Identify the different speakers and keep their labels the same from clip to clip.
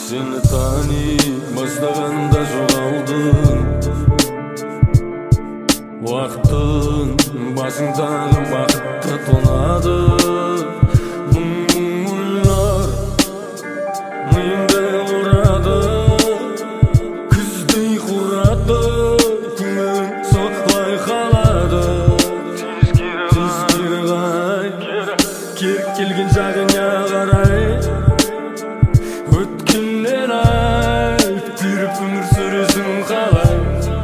Speaker 1: Seni tani başlaganda жоғалдың. Уақыттың басыңдағы бақытты тонады. Мұң ойлар миымды ұрады. Күздей құрады, күңілім соқпай қалады. Тез кері қай, керек келген жағыңа қарай. Өткеннен айт, тіріп өмір сүресің қалай.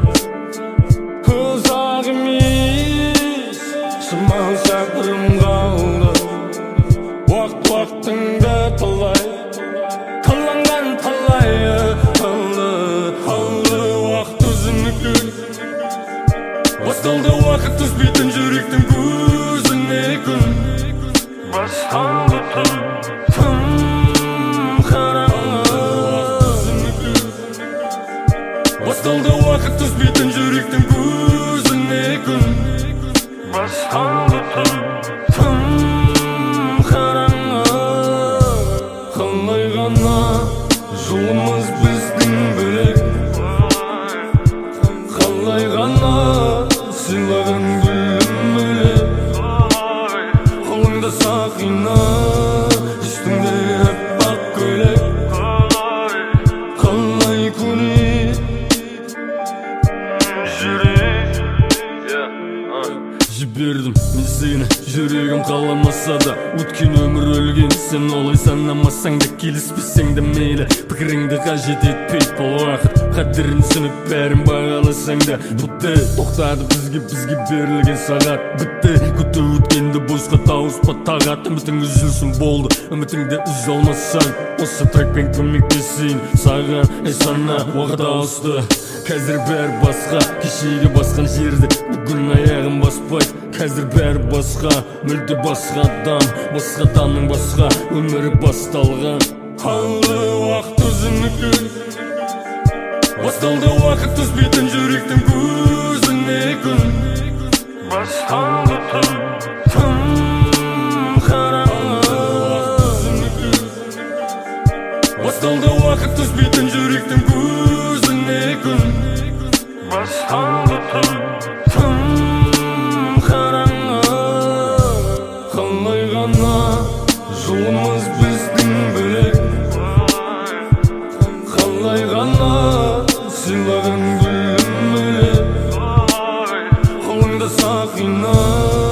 Speaker 1: Ұзақ емес, шамалы шақырым қалды. Уақытыңды талай, таланған талайы алды уақыт өзінікі. Басталды уақыт түспейтін жүректің көзіне күн. Басталды түн Басталды уақыт түспейтін жүректің көзіне күн. Басталды түн қараңғы. Қалай ғана жолымыз біздің бөлек. Қалай ғана сыйлаған гүлім бөлек. Қолыңда сақина, үстіңде аппақ көйлек. Қалай көне жібердім мен сені, жүрегім қаламаса да. Өткен өмір өлген, сен олай санамасаң да, келіспесең де мейлі. Пікіріңді қажет етпейді бұл уақыт, қадірін түсініп бәрін бағаласаң да. Бітті, тоқтады бізге берілген сағат. Бітті, күту өткенді босқа тауыспа тағат. Үмітің үзілсін болды, үмітіңді үзе алмасаң. Осы трекпен көмектесейін саған, сана уақыт ауысты. Қазір бәрі басқа, кешегі басқан жерді бүгін аяғым баспайды. Қазір бәрі басқа, мүлде басқа адам, басқа адамның басқа өмірі басталған. Алды уақыт өзінікі. Басталды уақыт түспейтін жүректің көзіне күн. Басталды түн қараңғы. Басталды уақыт түспейтін жүректің көзіне күн. Басталды түн қараңғы. Қалай ғана жолымыз біздің бөлек. Қалай ғана сыйлаған гүлім бөлек. Қолыңда сақина.